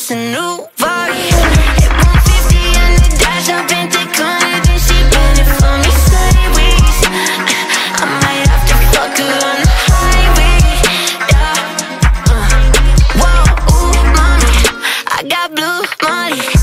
just a new body. Hit 150 on the dash, I've been take on it, then she bend it for me sideways. I might have to fuck her on the highway, yeah. Whoa, ooh, mommy, I got blue money.